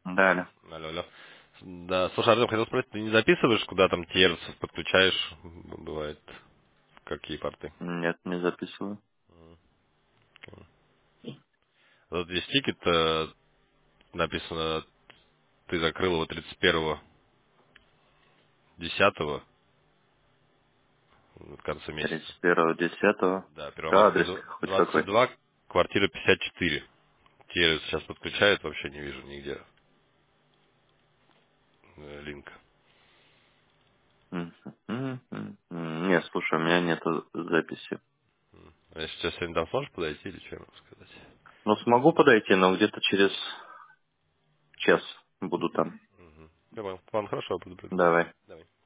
Да, да. Алло, алло. Да, слушай, Артем, хотел спросить, ты не записываешь, куда там терцев подключаешь? Бывает, какие порты? Нет, не записываю. Вот здесь тикет написано, ты закрыл его 31.10 в конце месяца. 31.10. Да, Адрес Первомайская хоть какой? 22, квартира 54. Терец сейчас подключает, вообще не вижу нигде линка. Нет, слушай, у меня нету записи. А если сейчас сегодня там сможешь подойти или что я могу сказать? Ну, смогу подойти, но где-то через час буду там. Я понял. Ладно, хорошо, я буду предупреждать. Давай. Давай.